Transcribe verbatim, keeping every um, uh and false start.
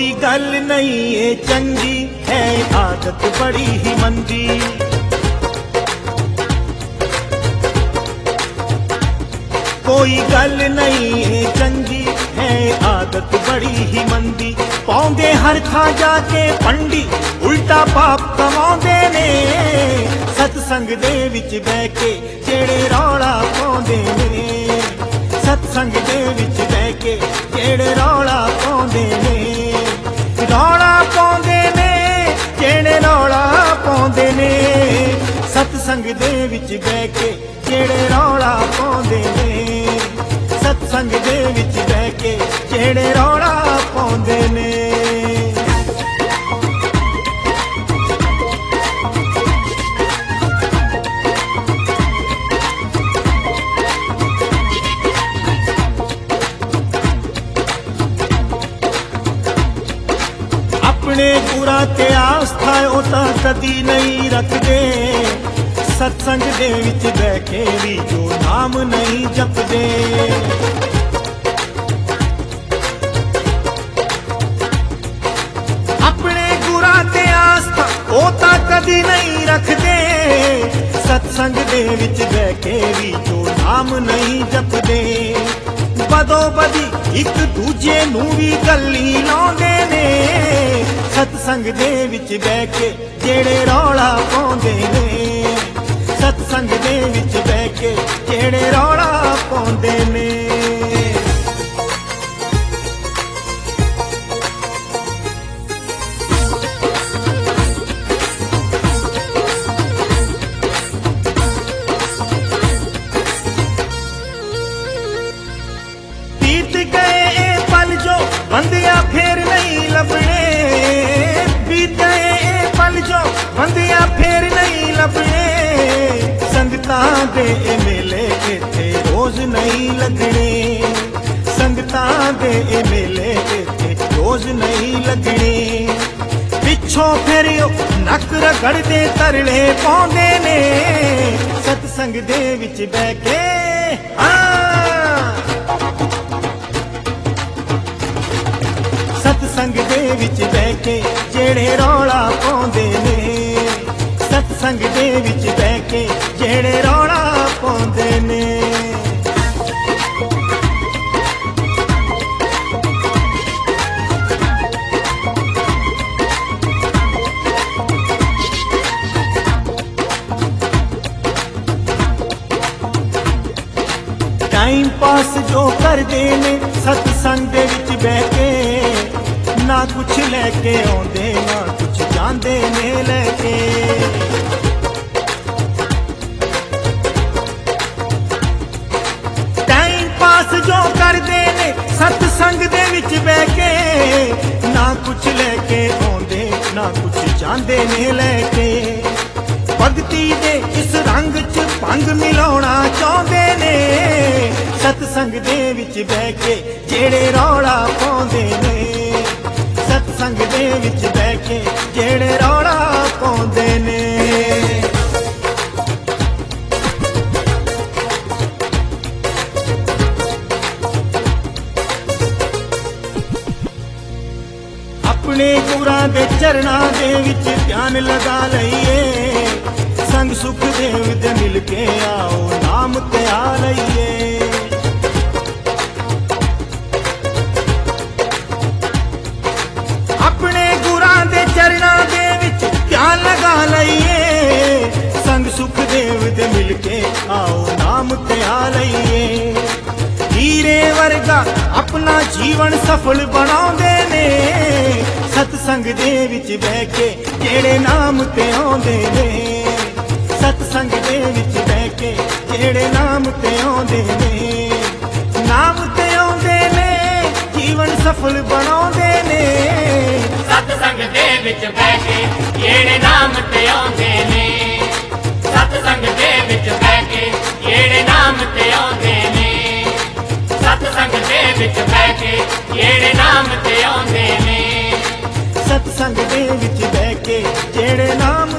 कोई गल नहीं ये चंगी है आदत बड़ी ही मंदी। कोई गल नहीं ये चंगी है आदत बड़ी ही मंदी। पाउंदे हर थां जाके पंडी उल्टा पाप कमाउंदे ने। सतसंग दे विच बह के जेड़े रौला पाउंदे ने। सतसंग दे विच बह के जेड़े रौला पाउंदे ने। रौला पाउंदे ने जेड़े रौला पाउंदे ने। सतसंग दे विच बह के जेड़े रौला पाउंदे ने। सतसंग दे विच बह के जेड़े रौला पाउंदे ने। अपने गुरा ते आस्था ओ तां कदी नहीं रखदे। सतसंग दे विच बह के भी जो नाम नहीं जपदे। अपने गुरा ते आस्था ओ तां कदी नहीं रखदे। सतसंग दे विच बह के भी जो नाम नहीं जपदे। बदो बदी एक दूजे नूं भी गल्ली लाउंदे ने। सतसंग दे विच बह के जेड़े रौला पाउंदे ने। सतसंग दे विच बह के जेड़े रौला पाउंदे ने। बीत गए पल जो बंदियां फेर नहीं लभने। बीत गए पल जो बंदियां फेर नहीं लभने। संगतां दे मेले इत्थे रोज नहीं लगने। संगतां दे मेले इत्थे रोज नहीं लगने। पिछों फिर नक रगड़दे तरले पाउंदे ने। सतसंग दे विच बह के सतसंग दे विच बह के जेड़े रौला पाउंदे ने। सतसंग दे विच बह के जेड़े रौला पाउंदे ने। टाइम पास जो करदे ने सतसंग दे विच बह के। ना कुछ लैके आउंदे ना कुछ जांदे ने लैके। टाइम पास जो करदे ने सतसंग दे विच बह के। ना कुछ लैके आउंदे ना कुछ जांदे ने लैके। भगती दे इस रंग च भंग मिलाउणा चाहुंदे ने। सतसंग दे विच बह के जेड़े रौला पाउंदे ने। सतसंग दे विच बह के जेड़े रौला पाउंदे ने। अपने गुरां दे चरणां दे विच ध्यान लगा लईए। संग सुख देव दे मिल के आओ नाम ते आ लईए। अपने गुरां दे चरणां दे विच ध्यान लगा लईए। संग सुख देव दे मिल के आओ नाम ते आ लईए। हीरे वर्गा अपना जीवन सफल बनाउंदे ने। सतसंग दे विच बह के जेड़े नाम ते आउंदे ने। सतसंग दे विच बह के जेड़े नाम ते आउंदे ने। नाम ते आउंदे ने जीवन सफल बनाउंदे ने। सतसंग दे विच बह के जेड़े नाम ते आउंदे ने। सतसंग दे विच बह के जेड़े नाम ते आउंदे ने। सतसंग दे विच बह के जेड़े नाम ते आउंदे ने। सतसंग दे विच बह के जेड़े नाम